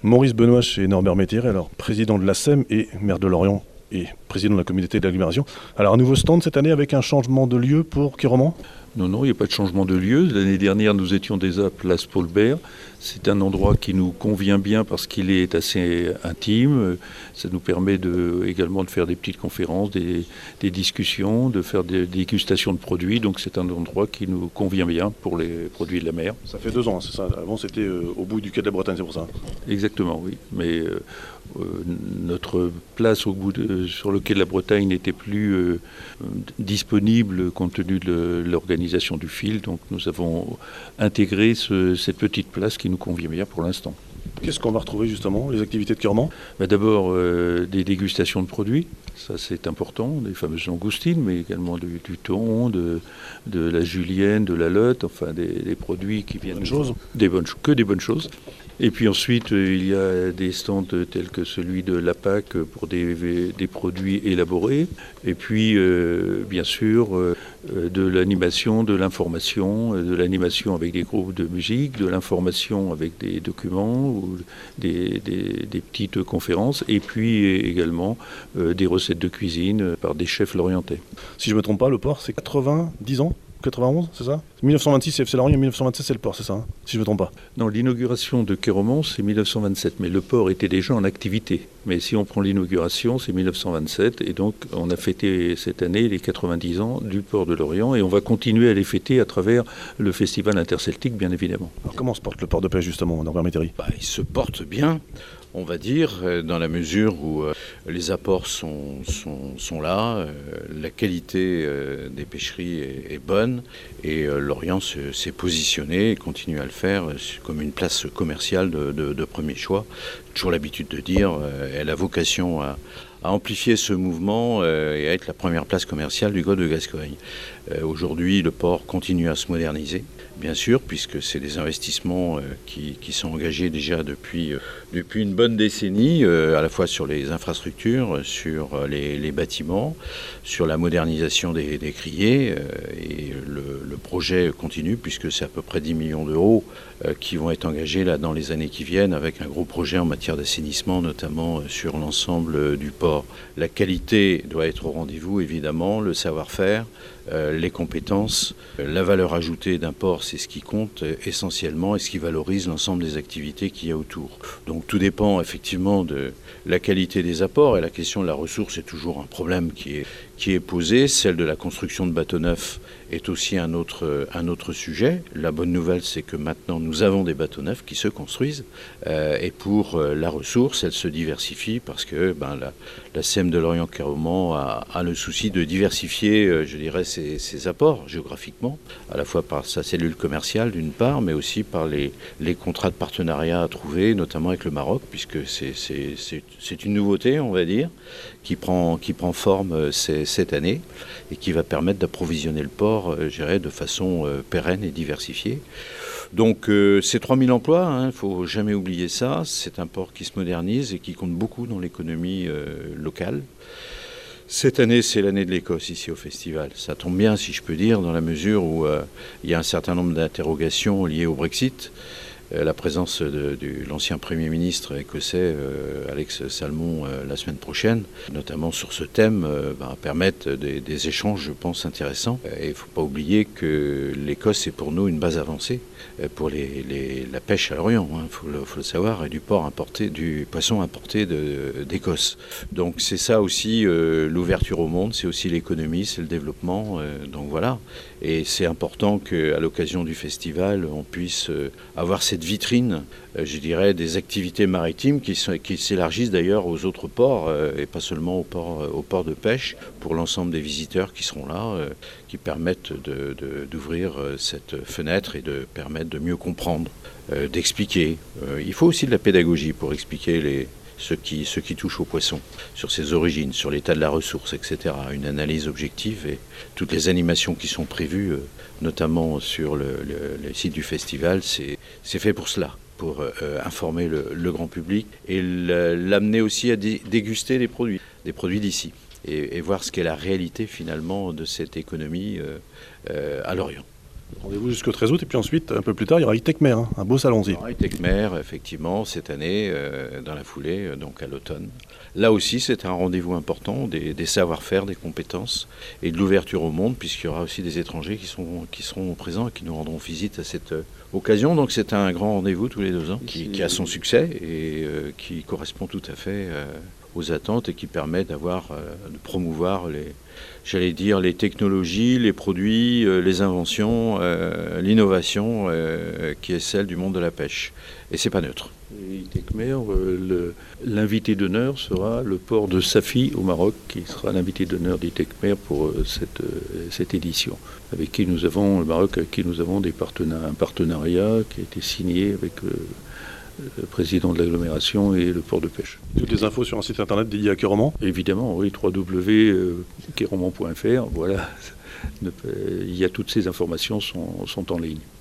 Maurice Benoît chez Norbert Métier, alors président de l'ASEM et maire de Lorient et président de la communauté d'agglomération. Alors un nouveau stand cette année avec un changement de lieu pour Quiroman ? Non, il n'y a pas de changement de lieu. L'année dernière, nous étions déjà à Place Paul Bert. C'est un endroit qui nous convient bien parce qu'il est assez intime. Ça nous permet également de faire des petites conférences, des discussions, de faire des dégustations de produits. Donc c'est un endroit qui nous convient bien pour les produits de la mer. Ça fait 2 ans, c'est ça. Avant c'était au bout du quai de la Bretagne, c'est pour ça. Exactement, oui. Mais notre place sur le quai de la Bretagne n'était plus disponible compte tenu de l'organisation du fil. Donc nous avons intégré cette petite place qui nous convient bien pour l'instant. Qu'est-ce qu'on va retrouver justement, les activités de Quiroman ? D'abord des dégustations de produits, ça c'est important, des fameuses langoustines, mais également du thon, de la julienne, de la lotte, enfin des produits qui viennent... Que des bonnes choses. Et puis ensuite, il y a des stands tels que celui de l'APAC pour des produits élaborés. Et puis, bien sûr, de l'animation, de l'information, de l'animation avec des groupes de musique, de l'information avec des documents ou des petites conférences. Et puis également des recettes de cuisine par des chefs lorientais. Si je ne me trompe pas, le port, c'est 90 ans 91, c'est ça ? 1926, c'est FC Lorient, 1927, c'est le port, c'est ça, hein, si je ne me trompe pas. Non, l'inauguration de Quiroman, c'est 1927, mais le port était déjà en activité. Mais si on prend l'inauguration, c'est 1927, et donc on a fêté cette année les 90 ans du port de Lorient, et on va continuer à les fêter à travers le festival interceltique, bien évidemment. Alors comment se porte le port de pêche, justement, Norbert Métairie ? Il se porte bien, on va dire, dans la mesure où les apports sont là, la qualité des pêcheries est bonne, et Lorient s'est positionné et continue à le faire comme une place commerciale de premier choix. Toujours l'habitude de dire, elle a vocation à amplifier ce mouvement et à être la première place commerciale du Golfe de Gascogne. Aujourd'hui, le port continue à se moderniser, bien sûr, puisque c'est des investissements qui sont engagés déjà depuis une bonne décennie, à la fois sur les infrastructures, sur les bâtiments, sur la modernisation des criers, et le projet continue, puisque c'est à peu près 10 millions d'euros qui vont être engagés là dans les années qui viennent, avec un gros projet en matière d'assainissement, notamment sur l'ensemble du port. La qualité doit être au rendez-vous, évidemment, le savoir-faire, les compétences, la valeur ajoutée d'un port, c'est ce qui compte essentiellement et ce qui valorise l'ensemble des activités qu'il y a autour. Donc tout dépend effectivement de la qualité des apports, et la question de la ressource est toujours un problème qui est posé. Celle de la construction de bateaux neufs est aussi un autre sujet. La bonne nouvelle, c'est que maintenant nous avons des bateaux neufs qui se construisent, et pour la ressource, elle se diversifie parce que la SEM de Lorient-Quiroman a le souci de diversifier, je dirais, ses apports géographiquement, à la fois par sa cellule commerciale d'une part, mais aussi par les contrats de partenariat à trouver, notamment avec le Maroc, puisque c'est une nouveauté, on va dire, qui prend forme cette année et qui va permettre d'approvisionner le port, je dirais, de façon pérenne et diversifiée. Donc c'est 3000 emplois, il ne faut jamais oublier ça. C'est un port qui se modernise et qui compte beaucoup dans l'économie locale. Cette année, c'est l'année de l'Écosse ici au festival. Ça tombe bien, si je peux dire, dans la mesure où il y a un certain nombre d'interrogations liées au Brexit. La présence de l'ancien Premier ministre écossais, Alex Salmond, la semaine prochaine, notamment sur ce thème, va permettre des échanges, je pense, intéressants. Et il ne faut pas oublier que l'Écosse est pour nous une base avancée pour la pêche à l'Orient, il faut le savoir, et du poisson importé d'Écosse. Donc c'est ça aussi l'ouverture au monde, c'est aussi l'économie, c'est le développement. Donc voilà. Et c'est important qu'à l'occasion du festival, on puisse avoir cette vitrine, je dirais, des activités maritimes qui s'élargissent d'ailleurs aux autres ports et pas seulement au port de pêche, pour l'ensemble des visiteurs qui seront là, qui permettent d'ouvrir cette fenêtre et de permettre de mieux comprendre, d'expliquer. Il faut aussi de la pédagogie pour expliquer ce qui touche aux poissons, sur ses origines, sur l'état de la ressource, etc. Une analyse objective, et toutes les animations qui sont prévues, notamment sur le site du festival, c'est fait pour cela, pour informer le grand public et l'amener aussi à déguster des produits d'ici, et voir ce qu'est la réalité finalement de cette économie à Lorient. Rendez-vous jusqu'au 13 août, et puis ensuite, un peu plus tard, il y aura ITECMER, un beau salon-y. ITECMER, effectivement, cette année, dans la foulée, donc à l'automne. Là aussi, c'est un rendez-vous important des savoir-faire, des compétences et de l'ouverture au monde, puisqu'il y aura aussi des étrangers qui seront présents et qui nous rendront visite à cette occasion. Donc c'est un grand rendez-vous tous les 2 ans qui a son succès et qui correspond tout à fait aux attentes et qui permet de promouvoir les technologies, les produits, les inventions, l'innovation qui est celle du monde de la pêche. Et c'est pas neutre. ITECMER, l'invité d'honneur sera le port de Safi au Maroc, qui sera l'invité d'honneur d'ITECMER pour cette édition, avec qui nous avons, le Maroc, avec qui nous avons un partenariat qui a été signé avec le président de l'agglomération et le port de pêche. Toutes les infos sur un site internet dédié à Quai-Romans. Évidemment, oui, www.quairomans.fr, voilà. Il y a toutes ces informations sont en ligne.